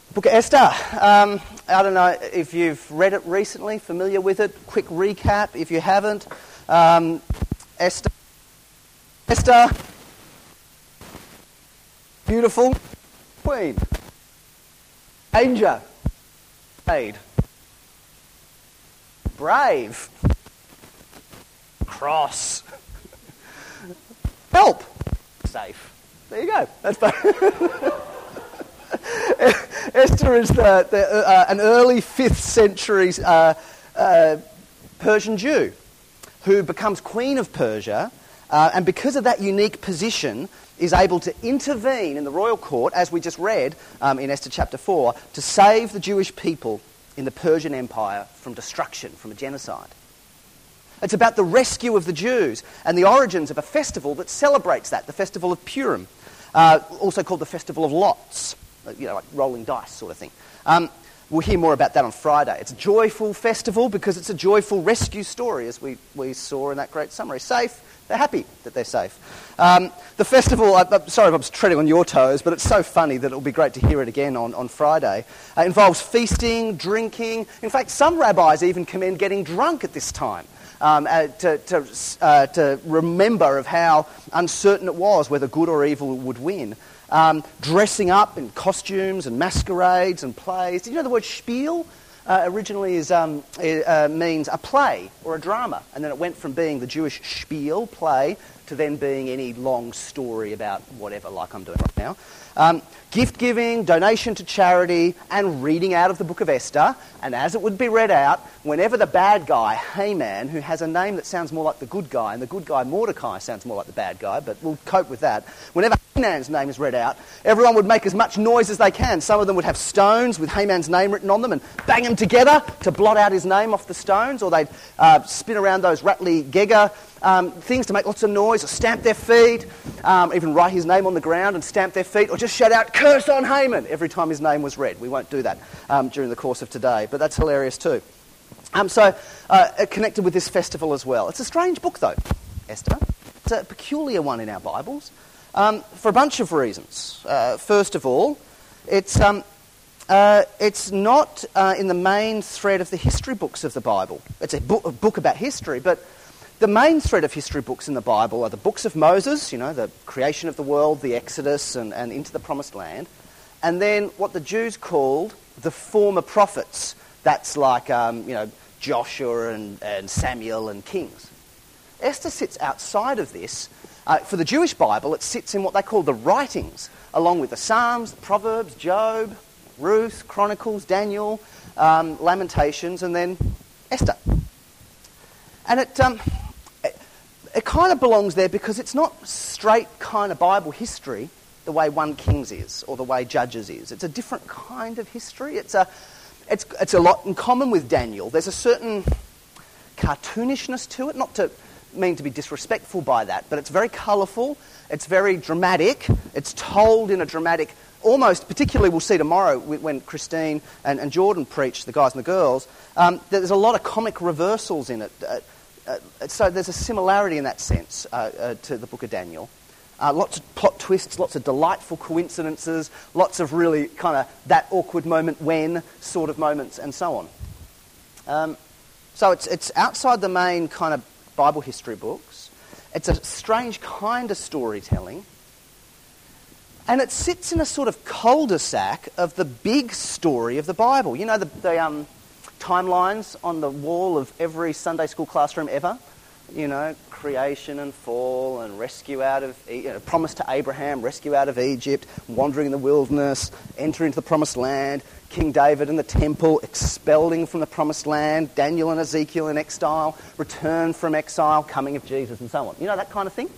Book of Esther. I don't know if you've read it recently, familiar with it. Quick recap if you haven't. Esther, beautiful queen. Danger, aid. Brave, cross. Help, safe. There you go. That's Esther is an early 5th century Persian Jew who becomes queen of Persia, and because of that unique position is able to intervene in the royal court, as we just read in Esther chapter 4, to save the Jewish people in the Persian Empire from destruction, from a genocide. It's about the rescue of the Jews and the origins of a festival that celebrates that, the Festival of Purim, also called the Festival of Lots. Like rolling dice sort of thing. We'll hear more about that on Friday. It's a joyful festival because it's a joyful rescue story, as we saw in that great summary. Safe, they're happy that they're safe. The festival, I'm sorry if I'm treading on your toes, but it's so funny that it'll be great to hear it again on Friday. It involves feasting, drinking. In fact, some rabbis even commend getting drunk at this time. To remember of how uncertain it was whether good or evil would win. Dressing up in costumes and masquerades and plays. Did you know the word spiel originally means a play or a drama, and then it went from being the Jewish spiel, play, to then being any long story about whatever, like I'm doing right now. Gift giving, donation to charity, and reading out of the book of Esther. And as it would be read out, whenever the bad guy, Haman, who has a name that sounds more like the good guy, and the good guy, Mordecai, sounds more like the bad guy, but we'll cope with that. Whenever Haman's name is read out, everyone would make as much noise as they can. Some of them would have stones with Haman's name written on them and bang them together to blot out his name off the stones, or they'd spin around those rattly gegger things to make lots of noise, or stamp their feet, even write his name on the ground and stamp their feet, or just shout out, "Curse on Haman," every time his name was read. We won't do that during the course of today, but that's hilarious too. Connected with this festival as well. It's a strange book though, Esther. It's a peculiar one in our Bibles for a bunch of reasons. First of all, it's not in the main thread of the history books of the Bible. It's a book about history, but the main thread of history books in the Bible are the books of Moses, the creation of the world, the Exodus, and into the Promised Land, and then what the Jews called the former prophets. That's like, Joshua and Samuel and Kings. Esther sits outside of this. For the Jewish Bible, it sits in what they call the writings, along with the Psalms, the Proverbs, Job, Ruth, Chronicles, Daniel, Lamentations, and then Esther. And it kind of belongs there because it's not straight kind of Bible history the way 1 Kings is or the way Judges is. It's a different kind of history. It's a lot in common with Daniel. There's a certain cartoonishness to it, not to mean to be disrespectful by that, but it's very colourful, it's very dramatic, it's told in a dramatic, almost, particularly we'll see tomorrow when Christine and Jordan preach, the guys and the girls, there's a lot of comic reversals in it. So there's a similarity in that sense to the book of Daniel. Lots of plot twists, lots of delightful coincidences, lots of really kind of that awkward moment when sort of moments, and so on. So it's outside the main kind of Bible history books. It's a strange kind of storytelling. And it sits in a sort of cul-de-sac of the big story of the Bible. You know the timelines on the wall of every Sunday school classroom ever? Creation and fall and rescue out of, promise to Abraham, rescue out of Egypt, wandering in the wilderness, enter into the promised land, King David and the temple, expelling from the promised land, Daniel and Ezekiel in exile, return from exile, coming of Jesus, and so on. That kind of thing?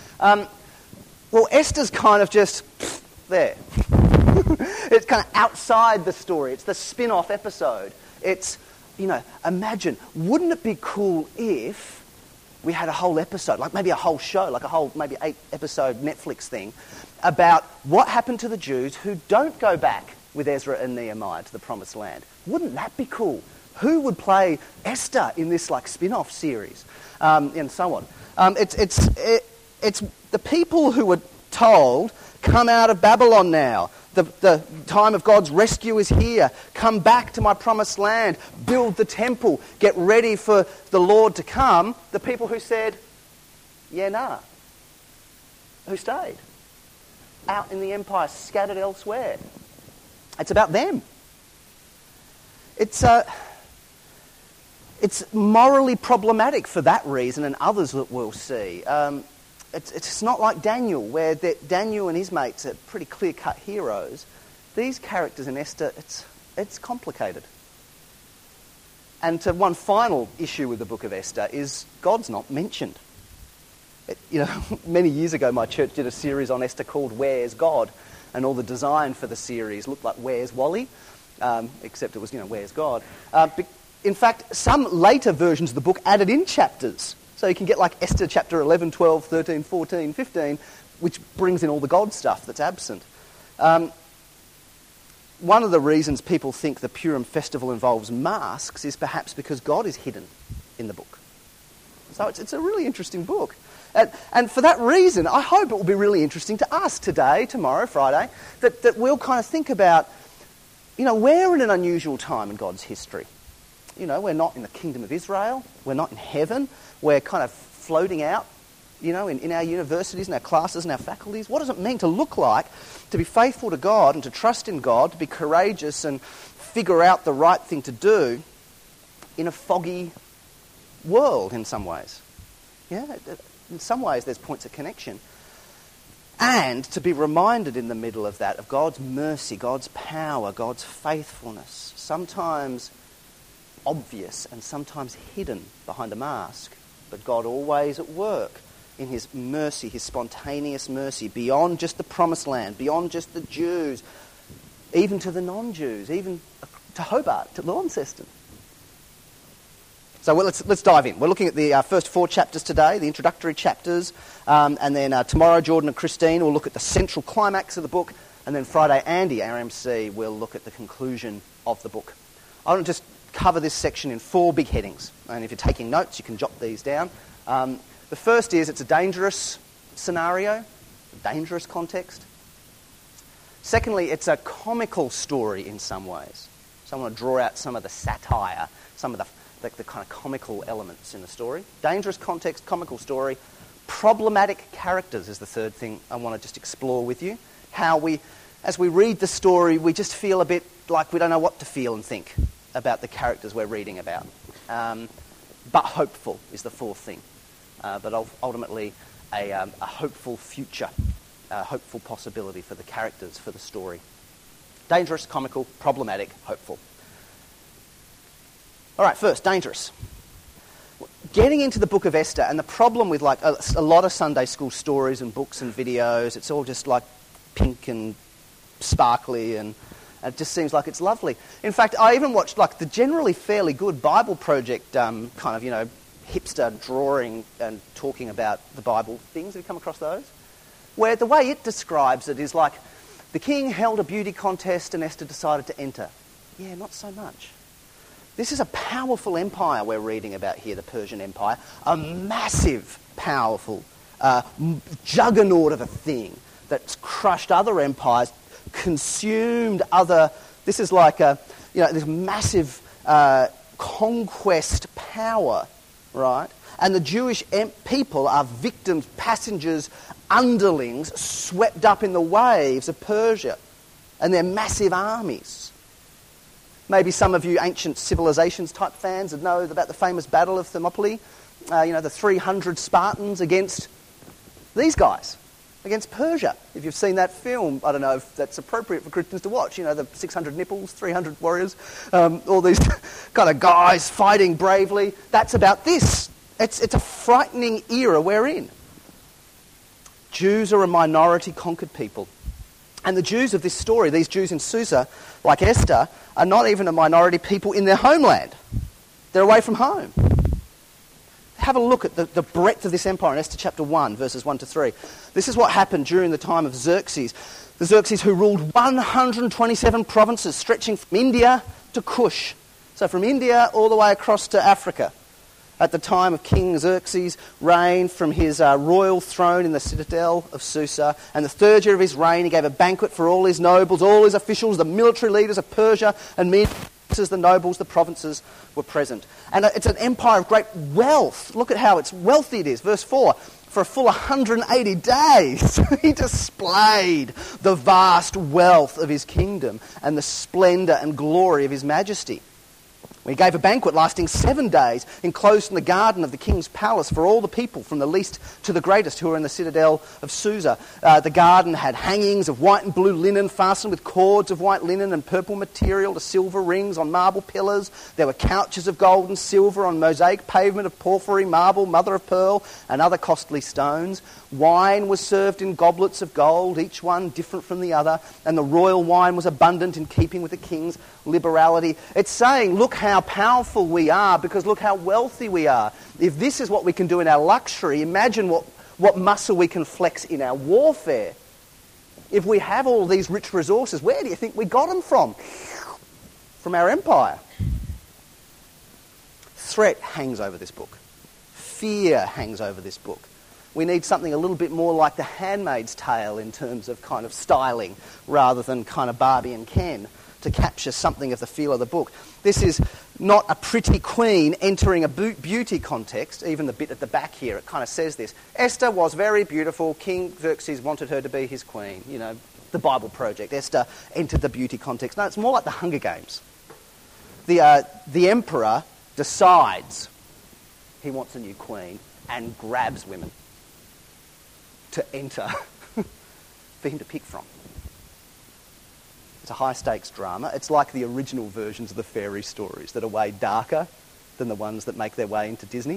Well, Esther's kind of just there. It's kind of outside the story. It's the spin-off episode. It's, imagine, wouldn't it be cool if we had a whole episode, like maybe a whole show, like a whole maybe 8-episode Netflix thing, about what happened to the Jews who don't go back with Ezra and Nehemiah to the Promised Land. Wouldn't that be cool? Who would play Esther in this like spin-off series, and so on? It's the people who were told, come out of Babylon now. The time of God's rescue is here. Come back to my promised land. Build the temple. Get ready for the Lord to come. The people who said, yeah, nah. Who stayed? Out in the empire, scattered elsewhere. It's about them. It's morally problematic for that reason and others that we'll see. It's not like Daniel, where Daniel and his mates are pretty clear-cut heroes. These characters in Esther, it's complicated. And one final issue with the book of Esther is God's not mentioned. Many years ago my church did a series on Esther called Where's God? And all the design for the series looked like Where's Wally? Except it was, Where's God? In fact, some later versions of the book added in chapters. So you can get like Esther chapter 11, 12, 13, 14, 15, which brings in all the God stuff that's absent. One of the reasons people think the Purim festival involves masks is perhaps because God is hidden in the book. So it's a really interesting book. And for that reason, I hope it will be really interesting to us today, tomorrow, Friday, that we'll kind of think about, we're in an unusual time in God's history. We're not in the kingdom of Israel. We're not in heaven. We're kind of floating out, in our universities and our classes and our faculties. What does it mean to look like, to be faithful to God and to trust in God, to be courageous and figure out the right thing to do in a foggy world in some ways? Yeah, in some ways there's points of connection. And to be reminded in the middle of that of God's mercy, God's power, God's faithfulness, sometimes obvious and sometimes hidden behind a mask, but God always at work in his mercy, his spontaneous mercy, beyond just the promised land, beyond just the Jews, even to the non-Jews, even to Hobart, to Launceston. So let's dive in. We're looking at the first 4 chapters today, the introductory chapters, and then tomorrow Jordan and Christine will look at the central climax of the book, and then Friday Andy, our MC, will look at the conclusion of the book. I want to just cover this section in 4 big headings, and if you're taking notes you can jot these down. The first is it's a dangerous scenario, a dangerous context. Secondly, it's a comical story in some ways. So I want to draw out some of the satire, some of the kind of comical elements in the story. Dangerous context, comical story. Problematic characters is the third thing I want to just explore with you. How as we read the story, we just feel a bit like we don't know what to feel and think about the characters we're reading about. But hopeful is the fourth thing. But ultimately a hopeful future, a hopeful possibility for the characters, for the story. Dangerous, comical, problematic, hopeful. All right, first, dangerous. Getting into the book of Esther, and the problem with like a lot of Sunday school stories and books and videos, it's all just like pink and sparkly and it just seems like it's lovely. In fact, I even watched like the generally fairly good Bible Project kind of, hipster drawing and talking about the Bible things. Have you come across those? Where the way it describes it is like the king held a beauty contest and Esther decided to enter. Yeah, not so much. This is a powerful empire we're reading about here, the Persian Empire. A massive, powerful juggernaut of a thing that's crushed other empires, consumed other... This is like this massive conquest power, right? And the Jewish people are victims, passengers, underlings, swept up in the waves of Persia and their massive armies. Maybe some of you ancient civilizations type fans would know about the famous Battle of Thermopylae. The 300 Spartans against these guys, against Persia. If you've seen that film, I don't know if that's appropriate for Christians to watch. The 600 nipples, 300 warriors, all these kind of guys fighting bravely. That's about this. It's a frightening era we're in. Jews are a minority conquered people. And the Jews of this story, these Jews in Susa, like Esther, are not even a minority people in their homeland. They're away from home. Have a look at the breadth of this empire in Esther chapter 1, verses 1 to 3. This is what happened during the time of Xerxes. The Xerxes who ruled 127 provinces, stretching from India to Kush. So from India all the way across to Africa. at the time of King Xerxes' reign from his royal throne in the citadel of Susa. And the third year of his reign, he gave a banquet for all his nobles, all his officials, the military leaders of Persia and Media, the nobles, the provinces were present. And it's an empire of great wealth. Look at how it's wealthy it is. Verse 4, for a full 180 days, he displayed the vast wealth of his kingdom and the splendour and glory of his majesty. We gave a banquet lasting 7 days, enclosed in the garden of the king's palace for all the people, from the least to the greatest, who were in the citadel of Susa. The garden had hangings of white and blue linen, fastened with cords of white linen and purple material to silver rings on marble pillars. There were couches of gold and silver on mosaic pavement of porphyry, marble, mother of pearl, and other costly stones. Wine was served in goblets of gold, each one different from the other, and the royal wine was abundant in keeping with the king's liberality. It's saying, look how powerful we are, because look how wealthy we are. If this is what we can do in our luxury, imagine what muscle we can flex in our warfare. If we have all these rich resources, where do you think we got them from? From our empire. Threat hangs over this book. Fear hangs over this book. We need something a little bit more like The Handmaid's Tale in terms of kind of styling, rather than kind of Barbie and Ken, to capture something of the feel of the book. This is not a pretty queen entering a beauty contest. Even the bit at the back here, it kind of says this. Esther was very beautiful. King Xerxes wanted her to be his queen. You know, the Bible Project. Esther entered the beauty contest. No, it's more like the Hunger Games. The emperor decides he wants a new queen and grabs women to enter for him to pick from. It's a high-stakes drama. It's like the original versions of the fairy stories that are way darker than the ones that make their way into Disney.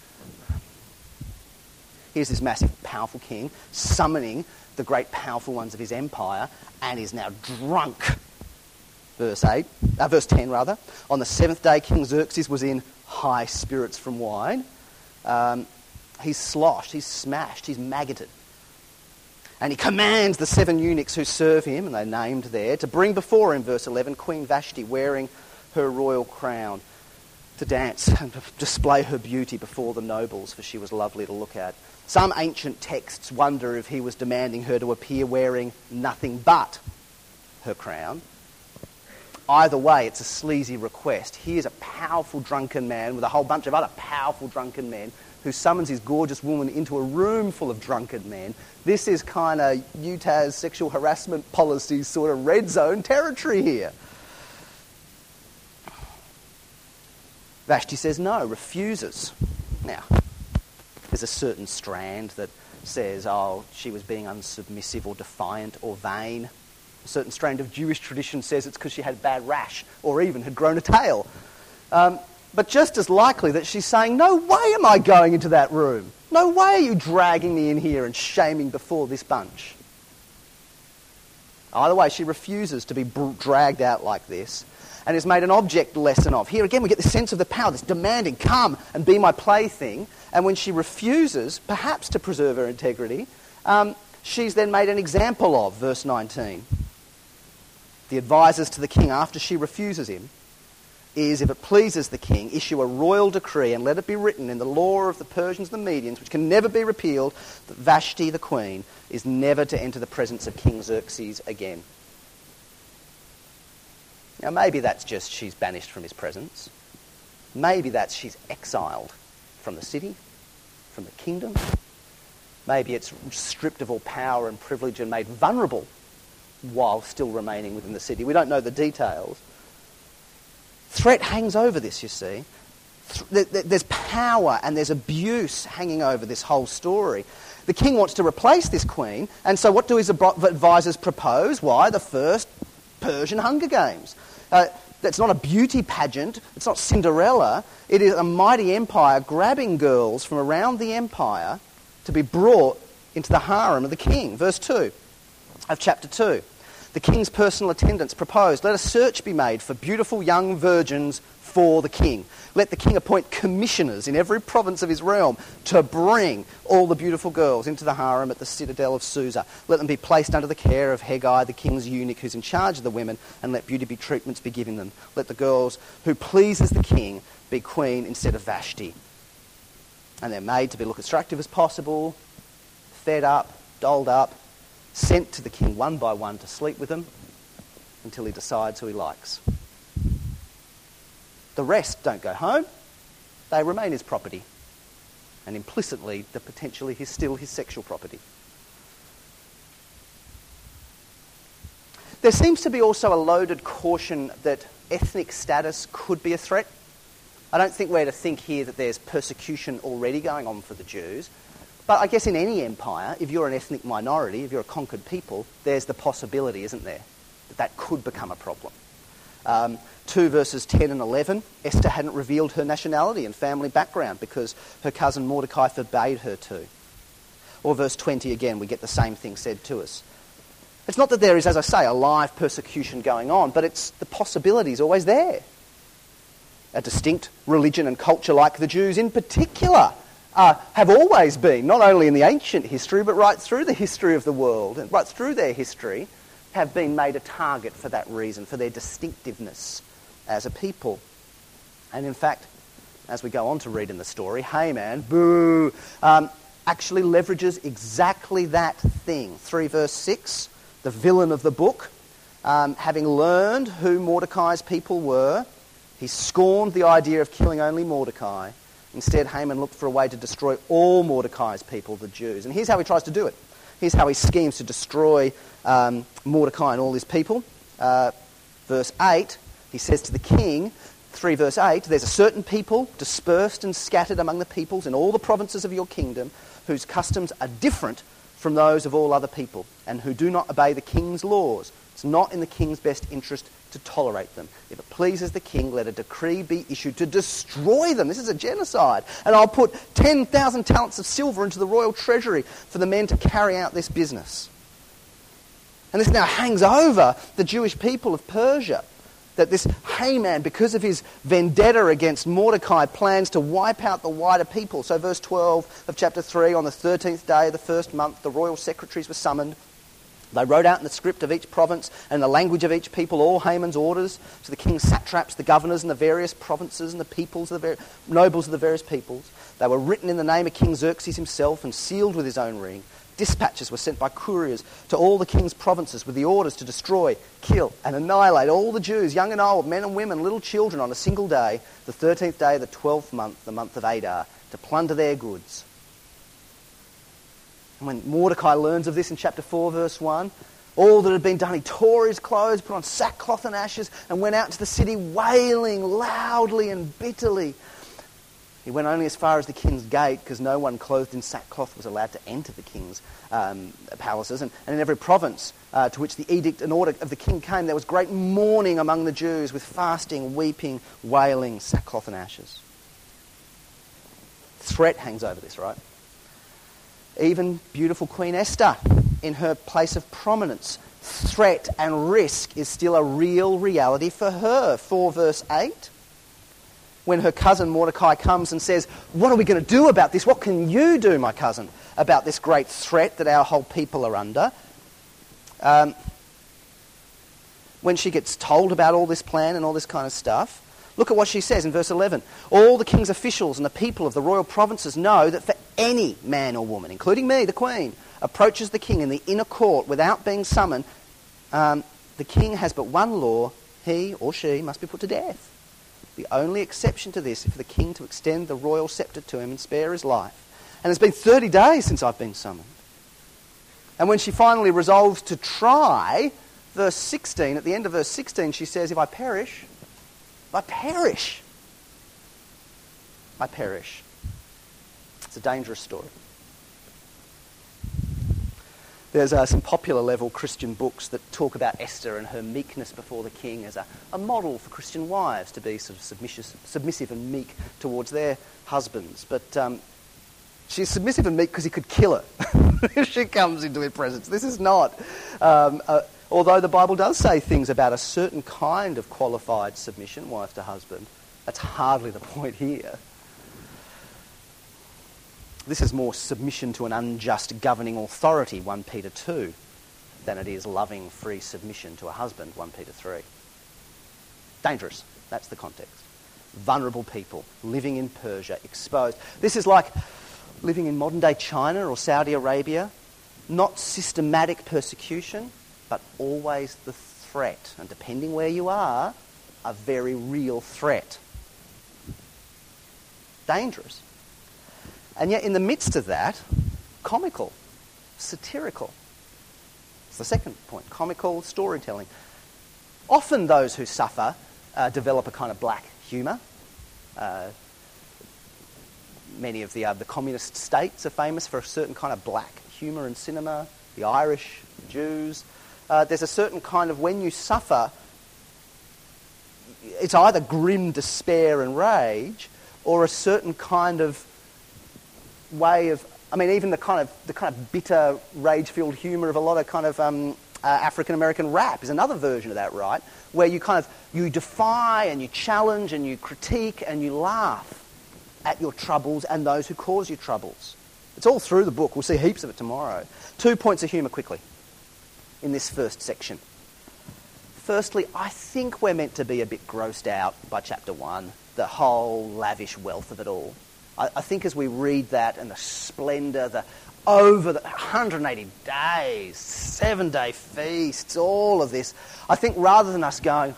Here's this massive, powerful king summoning the great, powerful ones of his empire, and is now drunk. Verse 10. On the seventh day, King Xerxes was in high spirits from wine. He's sloshed, he's smashed, he's maggoted. And he commands the 7 eunuchs who serve him, and they're named there, to bring before him, verse 11, Queen Vashti wearing her royal crown, to dance and display her beauty before the nobles, for she was lovely to look at. Some ancient texts wonder if he was demanding her to appear wearing nothing but her crown. Either way, it's a sleazy request. Here's a powerful drunken man with a whole bunch of other powerful drunken men who summons his gorgeous woman into a room full of drunken men. This is kind of Utah's sexual harassment policy sort of red zone territory here. Vashti says no, refuses. Now, there's a certain strand that says, she was being unsubmissive or defiant or vain. A certain strand of Jewish tradition says it's because she had a bad rash or even had grown a tail. But just as likely that she's saying, no way am I going into that room. No way are you dragging me in here and shaming before this bunch. Either way, she refuses to be dragged out like this and is made an object lesson of. Here again we get the sense of the power, this demanding, come and be my plaything. And when she refuses, perhaps to preserve her integrity, she's then made an example of, verse 19. The advisors to the king after she refuses him is, if it pleases the king, issue a royal decree and let it be written in the law of the Persians and the Medians, which can never be repealed, that Vashti the queen is never to enter the presence of King Xerxes again. Now maybe that's just she's banished from his presence. Maybe that's she's exiled from the city, from the kingdom. Maybe it's stripped of all power and privilege and made vulnerable while still remaining within the city. We don't know the details. Threat hangs over this, you see. There's power and there's abuse hanging over this whole story. The king wants to replace this queen, and so what do his advisors propose? Why? The first Persian Hunger Games. That's not a beauty pageant. It's not Cinderella. It is a mighty empire grabbing girls from around the empire to be brought into the harem of the king. Verse 2 of chapter 2. The king's personal attendants proposed, let a search be made for beautiful young virgins for the king. Let the king appoint commissioners in every province of his realm to bring all the beautiful girls into the harem at the citadel of Susa. Let them be placed under the care of Hegai, the king's eunuch who's in charge of the women, and let beauty treatments be given them. Let the girls who pleases the king be queen instead of Vashti, And they're made to be look as attractive as possible, fed up, dolled up, sent to the king one by one to sleep with them until he decides who he likes. The rest don't go home. They remain his property. And implicitly, they're potentially still his sexual property. There seems to be also a loaded caution that ethnic status could be a threat. I don't think we're to think here that there's persecution already going on for the Jews. But I guess in any empire, if you're an ethnic minority, if you're a conquered people, there's the possibility, isn't there, that that could become a problem. 2 verses 10 and 11, Esther hadn't revealed her nationality and family background because her cousin Mordecai forbade her to. Or verse 20 again, we get the same thing said to us. It's not that there is, as I say, a live persecution going on, but it's the possibility is always there. A distinct religion and culture like the Jews in particular have always been, not only in the ancient history, but right through the history of the world, and right through their history, have been made a target for that reason, for their distinctiveness as a people. And in fact, as we go on to read in the story, Haman, actually leverages exactly that thing. 3 verse 6, the villain of the book, having learned who Mordecai's people were, he scorned the idea of killing only Mordecai. Instead, Haman looked for a way to destroy all Mordecai's people, the Jews. And here's how he tries to do it. Here's how he schemes to destroy Mordecai and all his people. Verse 8, he says to the king, 3 verse 8, there's a certain people dispersed and scattered among the peoples in all the provinces of your kingdom whose customs are different from those of all other people and who do not obey the king's laws. It's not in the king's best interest to tolerate them. If it pleases the king, let a decree be issued to destroy them. This is a genocide. And I'll put 10,000 talents of silver into the royal treasury for the men to carry out this business. And this now hangs over the Jewish people of Persia. That this Haman, because of his vendetta against Mordecai, plans to wipe out the wider people. So verse 12 of chapter 3, on the 13th day of the first month, the royal secretaries were summoned. They wrote out in the script of each province and the language of each people all Haman's orders to the king's satraps, the governors in the various provinces and the peoples, nobles of the various peoples. They were written in the name of King Xerxes himself and sealed with his own ring. Dispatches were sent by couriers to all the king's provinces with the orders to destroy, kill and annihilate all the Jews, young and old, men and women, little children, on a single day, the 13th day of the 12th month, the month of Adar, to plunder their goods. And when Mordecai learns of this in chapter 4, verse 1, all that had been done, he tore his clothes, put on sackcloth and ashes, and went out into the city wailing loudly and bitterly. He went only as far as the king's gate, because no one clothed in sackcloth was allowed to enter the king's palaces. And in every province to which the edict and order of the king came, there was great mourning among the Jews, with fasting, weeping, wailing, sackcloth and ashes. Threat hangs over this, right? Even beautiful Queen Esther, in her place of prominence, threat and risk is still a real reality for her. 4 verse 8. When her cousin Mordecai comes and says, what are we going to do about this? What can you do, my cousin, about this great threat that our whole people are under? When she gets told about all this plan and all this kind of stuff, look at what she says in verse 11. All the king's officials and the people of the royal provinces know that for any man or woman, including me, the queen, approaches the king in the inner court without being summoned, the king has but one law: he or she must be put to death. The only exception to this is for the king to extend the royal scepter to him and spare his life. And it's been 30 days since I've been summoned. And when she finally resolves to try, verse 16, at the end of verse 16, she says, if I perish, I perish. I perish. It's a dangerous story. There's some popular level Christian books that talk about Esther and her meekness before the king as a model for Christian wives to be sort of submissive and meek towards their husbands. But she's submissive and meek because he could kill her if she comes into his presence. This is not... although the Bible does say things about a certain kind of qualified submission, wife to husband, that's hardly the point here. This is more submission to an unjust governing authority, 1 Peter 2, than it is loving, free submission to a husband, 1 Peter 3. Dangerous. That's the context. vulnerable people living in Persia, exposed. This is like living in modern-day China or Saudi Arabia. Not systematic persecution, but always the threat. And depending where you are, a very real threat. Dangerous. And yet in the midst of that, comical, satirical. It's the second point, comical storytelling. Often those who suffer develop a kind of black humour. Many of the communist states are famous for a certain kind of black humour in cinema. The Irish, the Jews. There's a certain kind of, when you suffer, it's either grim despair and rage, or a certain kind of way of, I mean, even the kind of bitter, rage-filled humour of a lot of kind of African-American rap is another version of that, right? Where you defy and you challenge and you critique and you laugh at your troubles and those who cause you troubles. It's all through the book. We'll see heaps of it tomorrow. 2 points of humour quickly in this first section. Firstly, I think we're meant to be a bit grossed out by chapter 1, the whole lavish wealth of it all. I think as we read that and the splendour, the 180 days, 7-day feasts, all of this, I think rather than us going,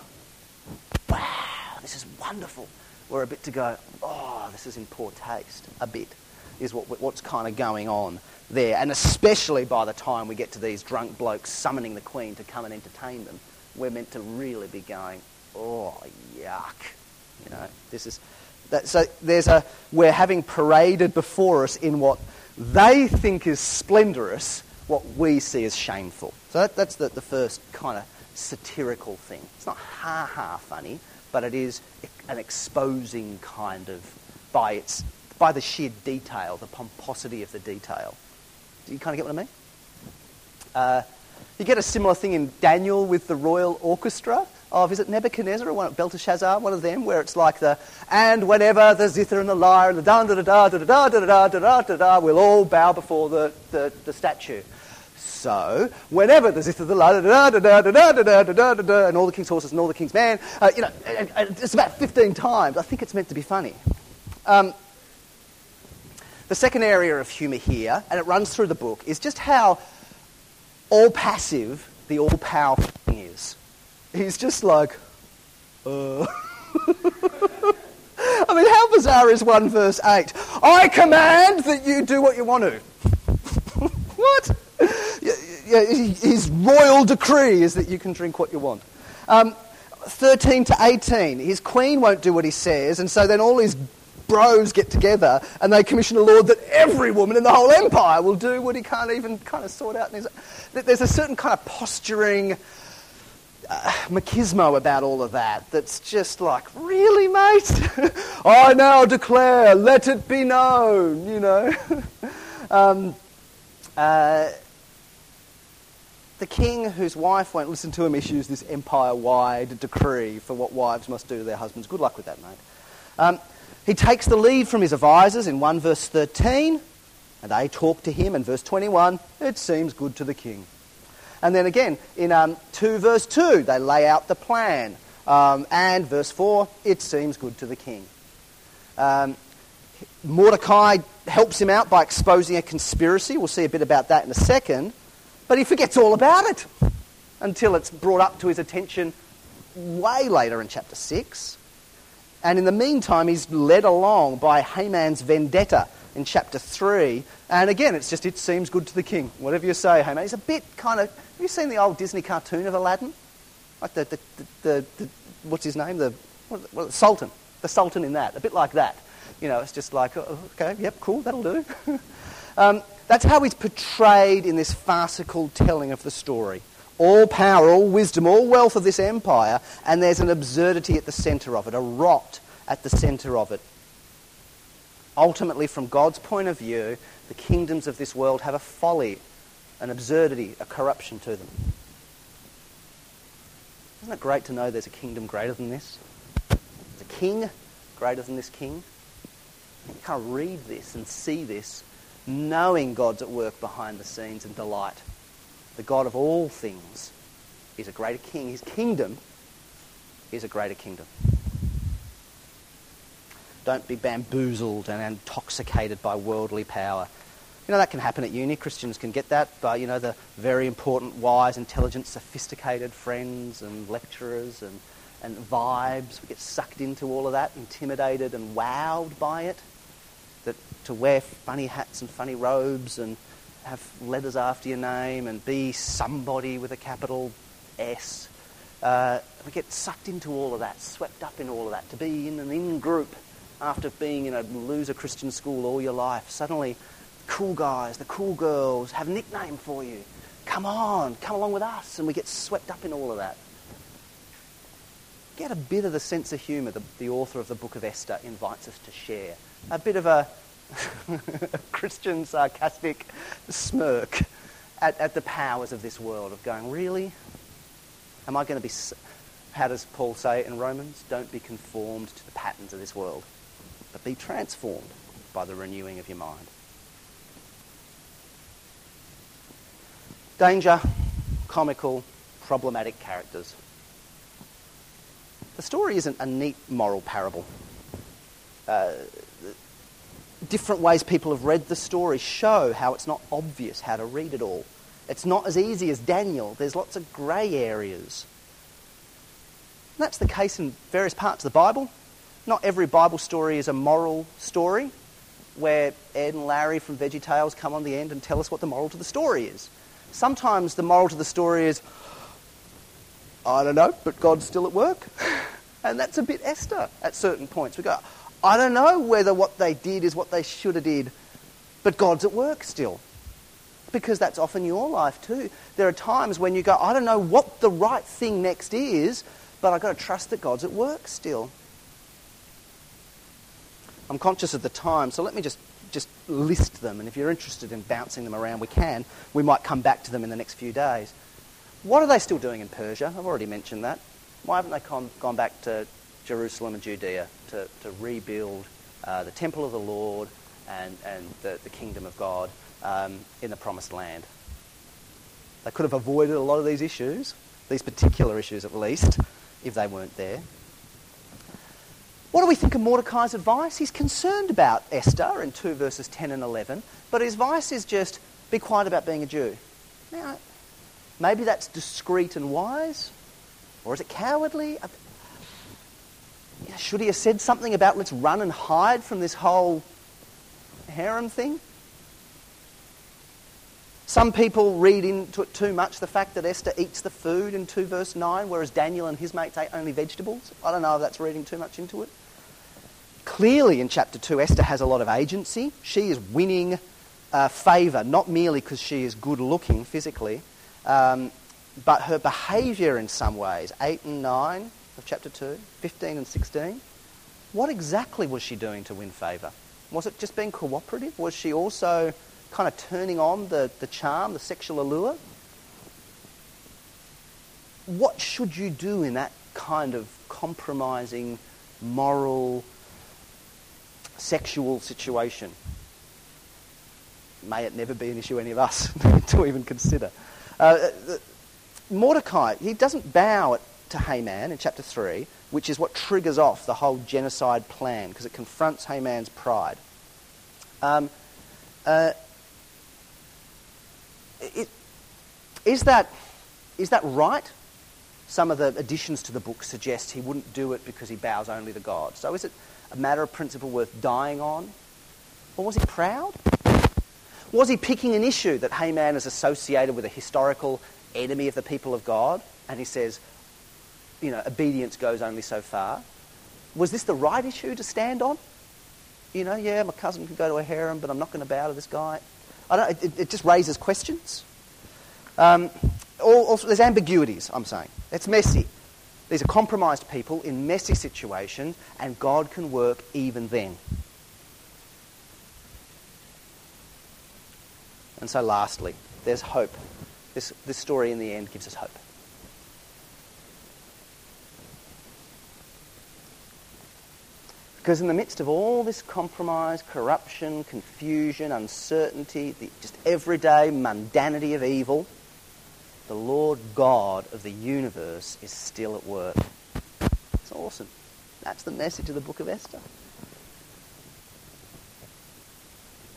wow, this is wonderful, we're a bit to go, oh, this is in poor taste, a bit, is what's kind of going on there. And especially by the time we get to these drunk blokes summoning the Queen to come and entertain them, we're meant to really be going, oh, yuck. You know, this is... So we're having paraded before us in what they think is splendorous, what we see as shameful. So that's the first kind of satirical thing. It's not ha-ha funny, but it is an exposing kind of, by the sheer detail, the pomposity of the detail. Do you kind of get what I mean? You get a similar thing in Daniel with the royal orchestra. Is it Nebuchadnezzar or Belteshazzar, one of them, where it's like and whenever the zither and the lyre and the da-da-da-da-da-da-da-da-da-da-da, we'll all bow before the statue. So, whenever the zither, the lyre, da-da-da-da-da-da-da-da-da-da, and all the king's horses and all the king's men, and it's about 15 times. I think it's meant to be funny. The second area of humour here, and it runs through the book, is just how all-passive the all-powerful king is. He's just like, I mean, how bizarre is 1 verse 8? I command that you do what you want to. What? His royal decree is that you can drink what you want. 13 to 18, his queen won't do what he says, and so then all his bros get together and they commission a law that every woman in the whole empire will do what he can't even kind of sort out. There's a certain kind of posturing machismo about all of that that's just like, really, mate? I now declare, let it be known, you know. The king whose wife won't listen to him issues this empire-wide decree for what wives must do to their husbands. Good luck with that, mate. He takes the lead from his advisors in 1 verse 13, and they talk to him in verse 21, it seems good to the king. And then again, in 2 verse 2, they lay out the plan. And verse 4, it seems good to the king. Mordecai helps him out by exposing a conspiracy. We'll see a bit about that in a second. But he forgets all about it until it's brought up to his attention way later in chapter 6. And in the meantime, he's led along by Haman's vendetta in chapter 3. And again, it seems good to the king. Whatever you say, Haman. He's a bit kind of... Have you seen the old Disney cartoon of Aladdin? Like the what's his name? The Sultan. The Sultan in that. A bit like that. You know, it's just like, oh, okay, yep, cool, that'll do. That's how he's portrayed in this farcical telling of the story. All power, all wisdom, all wealth of this empire, and there's an absurdity at the centre of it, a rot at the centre of it. Ultimately, from God's point of view, the kingdoms of this world have a folly, an absurdity, a corruption to them. Isn't it great to know there's a kingdom greater than this? There's a king greater than this king. You can't read this and see this, knowing God's at work behind the scenes and delight. The God of all things is a greater king. His kingdom is a greater kingdom. Don't be bamboozled and intoxicated by worldly power. You know, that can happen at uni. Christians can get that by, you know, the very important, wise, intelligent, sophisticated friends and lecturers and vibes. We get sucked into all of that, intimidated and wowed by it. That to wear funny hats and funny robes and have letters after your name and be somebody with a capital S. We get sucked into all of that, swept up in all of that. To be in an in-group after being in a loser Christian school all your life, suddenly cool guys, the cool girls have a nickname for you. Come on, come along with us. And we get swept up in all of that. Get a bit of the sense of humour the author of the Book of Esther invites us to share. A bit of a Christian sarcastic smirk at the powers of this world, of going, really? Am I going to be, how does Paul say in Romans? Don't be conformed to the patterns of this world, but be transformed by the renewing of your mind. Danger, comical, problematic characters. The story isn't a neat moral parable. Different ways people have read the story show how it's not obvious how to read it all. It's not as easy as Daniel. There's lots of grey areas. And that's the case in various parts of the Bible. Not every Bible story is a moral story where Ed and Larry from VeggieTales come on the end and tell us what the moral to the story is. Sometimes the moral to the story is, I don't know, but God's still at work. And that's a bit Esther at certain points. We go, I don't know whether what they did is what they should have did, but God's at work still. Because that's often your life too. There are times when you go, I don't know what the right thing next is, but I've got to trust that God's at work still. I'm conscious of the time, so let me just list them, and if you're interested in bouncing them around, we can. We might come back to them in the next few days. What are they still doing in Persia? I've already mentioned that. Why haven't they gone back to Jerusalem and Judea to rebuild the temple of the Lord and the kingdom of God in the promised land? They could have avoided a lot of these issues, these particular issues at least, if they weren't there. What do we think of Mordecai's advice? He's concerned about Esther in 2 verses 10 and 11, but his advice is just, be quiet about being a Jew. Now, maybe that's discreet and wise, or is it cowardly? Should he have said something about let's run and hide from this whole harem thing? Some people read into it too much the fact that Esther eats the food in 2 verse 9, whereas Daniel and his mates ate only vegetables. I don't know if that's reading too much into it. Clearly in chapter 2, Esther has a lot of agency. She is winning favour, not merely because she is good looking physically, but her behaviour in some ways, 8 and 9 of chapter 2, 15 and 16. What exactly was she doing to win favour? Was it just being cooperative? Was she also kind of turning on the charm, the sexual allure? What should you do in that kind of compromising, moral, sexual situation? May it never be an issue any of us to even consider. Mordecai, he doesn't bow to Haman in chapter 3, which is what triggers off the whole genocide plan, because it confronts Haman's pride. Is that right? Some of the additions to the book suggest he wouldn't do it because he bows only to God. So is it a matter of principle worth dying on? Or was he proud? Was he picking an issue that Haman is associated with a historical enemy of the people of God? And he says, obedience goes only so far. Was this the right issue to stand on? My cousin could go to a harem, but I'm not going to bow to this guy. It just raises questions. Also, there's ambiguities, I'm saying. It's messy. These are compromised people in messy situations, and God can work even then. And so lastly, there's hope. This story in the end gives us hope. Because in the midst of all this compromise, corruption, confusion, uncertainty, the just everyday mundanity of evil, the Lord God of the universe is still at work. It's awesome. That's the message of the book of Esther.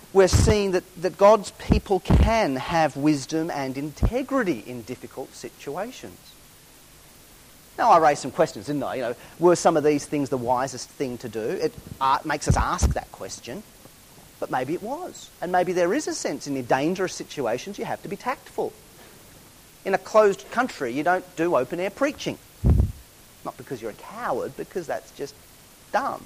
we're seeing that God's people can have wisdom and integrity in difficult situations. Now, I raised some questions, didn't I? Were some of these things the wisest thing to do? It makes us ask that question. But maybe it was. And maybe there is a sense in the dangerous situations you have to be tactful. In a closed country, you don't do open-air preaching. Not because you're a coward, because that's just dumb,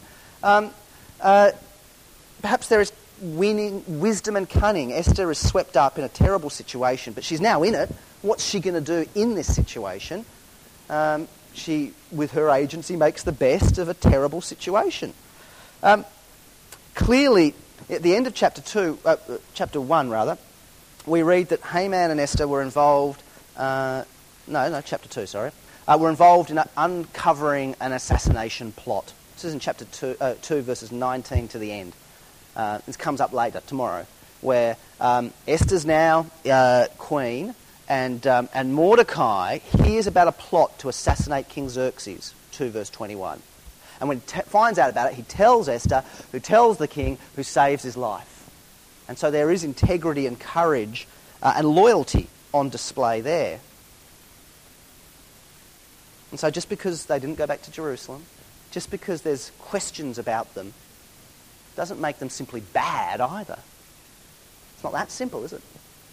Perhaps there is wisdom and cunning. Esther is swept up in a terrible situation, but she's now in it. What's she going to do in this situation? She, with her agency, makes the best of a terrible situation. Clearly, at the end of chapter 1, we read that Haman and Esther were involved. Chapter 2. Sorry, were involved in uncovering an assassination plot. This is in chapter 2, verses 19 to the end. This comes up later tomorrow, where Esther's now queen. And Mordecai hears about a plot to assassinate King Xerxes, 2 verse 21. And when he finds out about it, he tells Esther, who tells the king, who saves his life. And so there is integrity and courage and loyalty on display there. And so just because they didn't go back to Jerusalem, just because there's questions about them, doesn't make them simply bad either. It's not that simple, is it?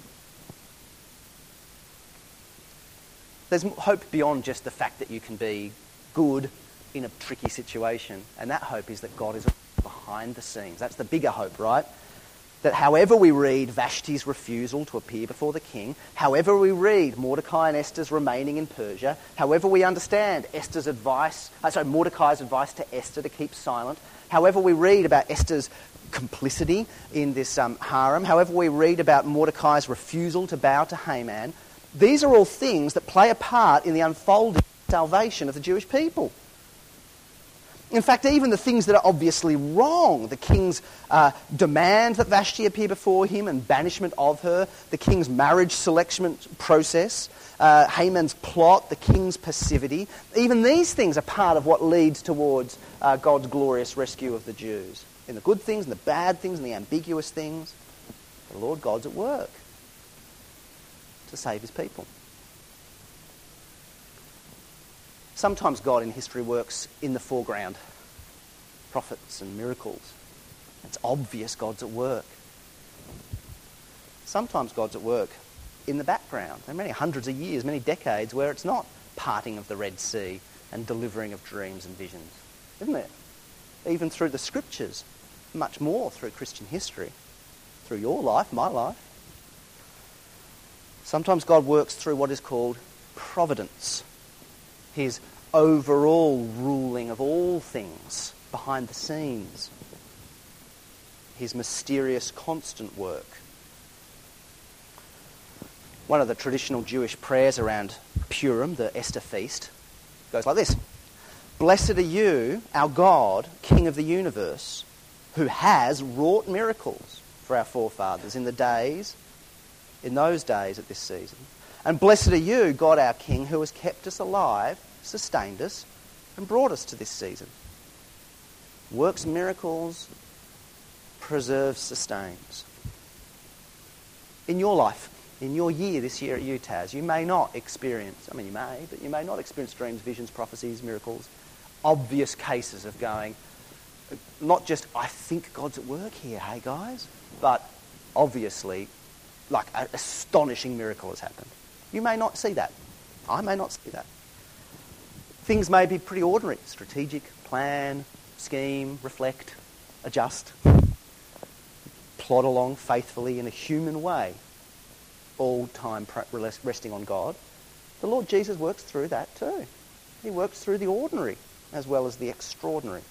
There's hope beyond just the fact that you can be good in a tricky situation. And that hope is that God is behind the scenes. That's the bigger hope, right? That however we read Vashti's refusal to appear before the king, however we read Mordecai and Esther's remaining in Persia, however we understand Mordecai's advice to Esther to keep silent, however we read about Esther's complicity in this harem, however we read about Mordecai's refusal to bow to Haman, these are all things that play a part in the unfolding salvation of the Jewish people. In fact, even the things that are obviously wrong, the king's demand that Vashti appear before him and banishment of her, the king's marriage selection process, Haman's plot, the king's passivity, even these things are part of what leads towards God's glorious rescue of the Jews. In the good things, and the bad things, and the ambiguous things, the Lord God's at work to save his people. Sometimes God in history works in the foreground. Prophets and miracles. It's obvious God's at work. Sometimes God's at work in the background. There are many hundreds of years, many decades where it's not parting of the Red Sea and delivering of dreams and visions. Isn't there? Even through the scriptures. Much more through Christian history. Through your life, my life. Sometimes God works through what is called providence. His overall ruling of all things behind the scenes. His mysterious constant work. One of the traditional Jewish prayers around Purim, the Esther feast, goes like this. Blessed are you, our God, King of the universe, who has wrought miracles for our forefathers in those days at this season. And blessed are you, God our King, who has kept us alive, sustained us, and brought us to this season. Works miracles, preserves, sustains. In your life, in your year this year at UTAS, you may not experience, you may, but you may not experience dreams, visions, prophecies, miracles, obvious cases of going, not just, I think God's at work here, hey guys, but obviously, like an astonishing miracle has happened. You may not see that. I may not see that. Things may be pretty ordinary. Strategic, plan, scheme, reflect, adjust, plod along faithfully in a human way, all time resting on God. The Lord Jesus works through that too. He works through the ordinary as well as the extraordinary.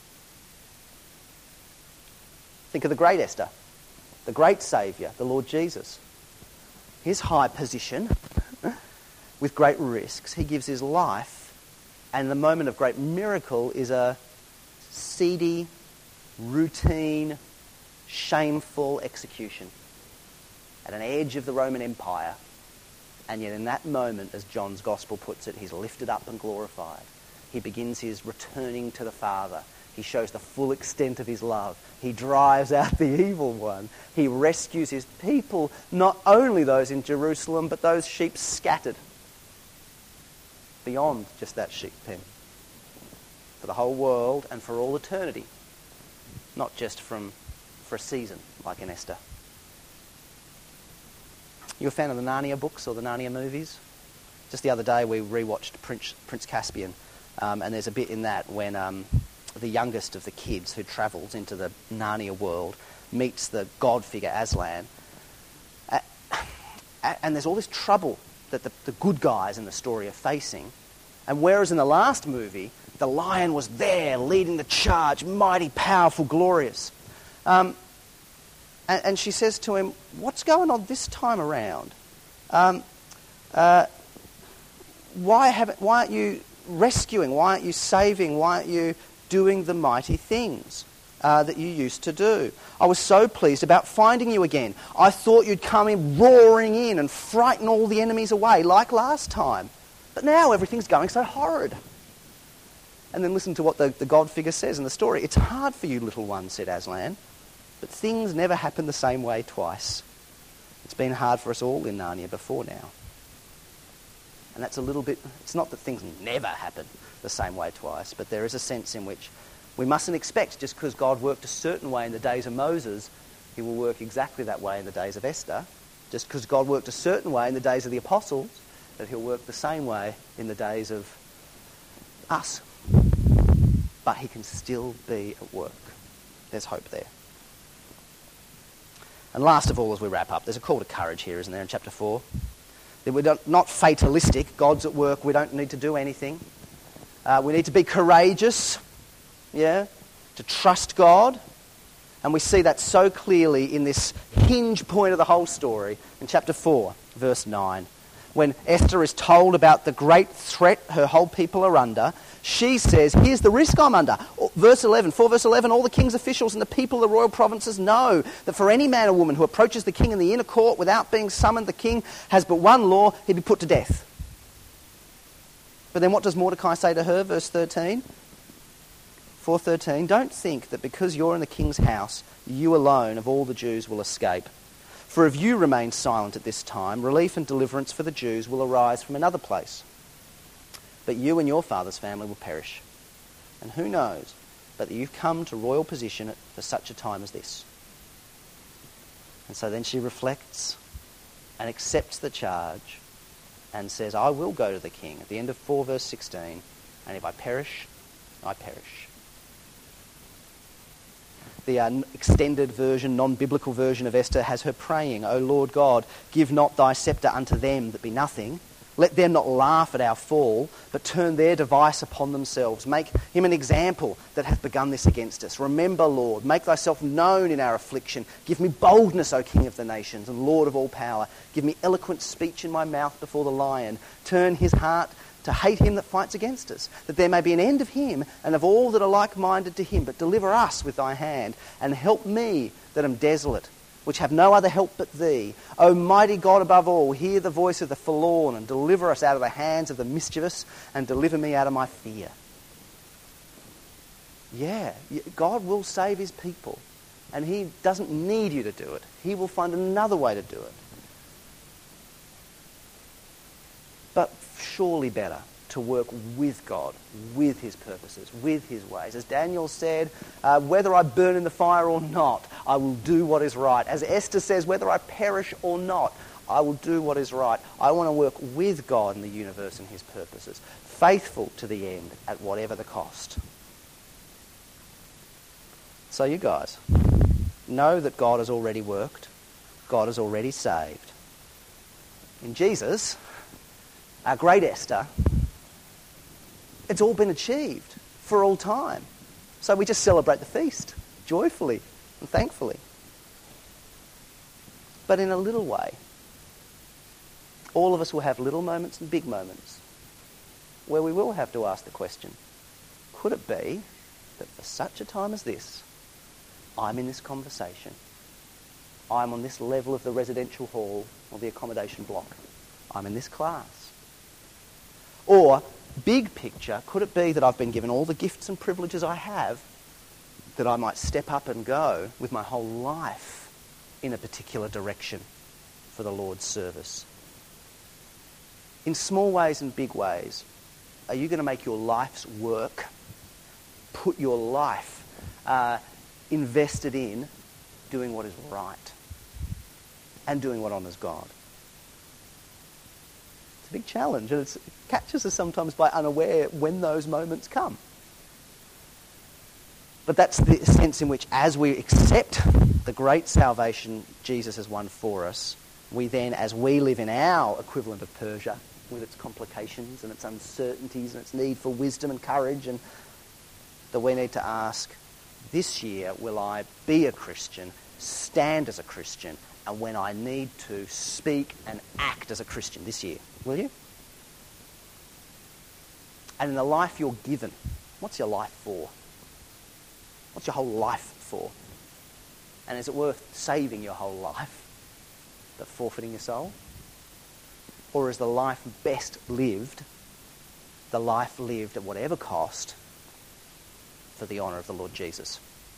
Think of the great Esther, the great Saviour, the Lord Jesus. His high position with great risks, he gives his life, and the moment of great miracle is a seedy, routine, shameful execution at an edge of the Roman Empire. And yet in that moment, as John's Gospel puts it, he's lifted up and glorified. He begins his returning to the Father. He shows the full extent of his love. He drives out the evil one. He rescues his people, not only those in Jerusalem, but those sheep scattered beyond just that sheep pen, for the whole world and for all eternity, not just for a season like in Esther. You a fan of the Narnia books or the Narnia movies? Just the other day we rewatched Prince Caspian, and there's a bit in that when the youngest of the kids who travels into the Narnia world meets the god figure Aslan, and there's all this trouble that the good guys in the story are facing. And whereas in the last movie, the lion was there leading the charge, mighty, powerful, glorious. And she says to him, "What's going on this time around? Why aren't you rescuing? Why aren't you saving? Why aren't you doing the mighty things that you used to do? I was so pleased about finding you again. I thought you'd come in roaring in and frighten all the enemies away like last time. But now everything's going so horrid." And then listen to what the god figure says in the story. "It's hard for you, little one," said Aslan, "but things never happen the same way twice. It's been hard for us all in Narnia before now." And that's a little bit, it's not that things never happen the same way twice, but there is a sense in which we mustn't expect just because God worked a certain way in the days of Moses, he will work exactly that way in the days of Esther. Just because God worked a certain way in the days of the apostles, that he'll work the same way in the days of us. But he can still be at work. There's hope there. And last of all, as we wrap up, there's a call to courage here, isn't there, in chapter 4? That we're not fatalistic. God's at work. We don't need to do anything. We need to be courageous, to trust God. And we see that so clearly in this hinge point of the whole story in chapter 4, verse 9. When Esther is told about the great threat her whole people are under, she says, "Here's the risk I'm under." Verse 11, 4 verse 11, "All the king's officials and the people of the royal provinces know that for any man or woman who approaches the king in the inner court without being summoned, the king has but one law, he'd be put to death." But then what does Mordecai say to her? Verse 13, 4:13, "Don't think that because you're in the king's house, you alone of all the Jews will escape. For if you remain silent at this time, relief and deliverance for the Jews will arise from another place. But you and your father's family will perish. And who knows but that you've come to royal position for such a time as this." And so then she reflects and accepts the charge and says, "I will go to the king," at the end of 4 verse 16, "and if I perish, I perish." The extended version, non-biblical version of Esther has her praying, "O Lord God, give not thy sceptre unto them that be nothing. Let them not laugh at our fall, but turn their device upon themselves. Make him an example that hath begun this against us. Remember, Lord, make thyself known in our affliction. Give me boldness, O King of the nations and Lord of all power. Give me eloquent speech in my mouth before the lion. Turn his heart to hate him that fights against us, that there may be an end of him and of all that are like-minded to him. But deliver us with thy hand, and help me that am desolate, which have no other help but thee. O mighty God above all, hear the voice of the forlorn, and deliver us out of the hands of the mischievous, and deliver me out of my fear." Yeah, God will save his people, and he doesn't need you to do it. He will find another way to do it. But surely better to work with God, with his purposes, with his ways. As Daniel said, whether I burn in the fire or not, I will do what is right. As Esther says, whether I perish or not, I will do what is right. I want to work with God in the universe and his purposes, faithful to the end at whatever the cost. So you guys, know that God has already worked. God has already saved. In Jesus, our great Esther, it's all been achieved for all time. So we just celebrate the feast joyfully and thankfully. But in a little way, all of us will have little moments and big moments where we will have to ask the question, could it be that for such a time as this, I'm in this conversation, I'm on this level of the residential hall or the accommodation block, I'm in this class? Or, big picture, could it be that I've been given all the gifts and privileges I have, that I might step up and go with my whole life in a particular direction for the Lord's service. In small ways and big ways, are you going to make your life's work, put your life invested in doing what is right and doing what honours God? It's a big challenge, and it catches us sometimes by unaware when those moments come. But that's the sense in which, as we accept the great salvation Jesus has won for us, we then, as we live in our equivalent of Persia, with its complications and its uncertainties and its need for wisdom and courage, and that we need to ask, this year will I be a Christian, stand as a Christian, and when I need to, speak and act as a Christian this year? Will you? And in the life you're given, what's your life for? What's your whole life for? And is it worth saving your whole life but forfeiting your soul? Or is the life best lived, the life lived at whatever cost, for the honour of the Lord Jesus?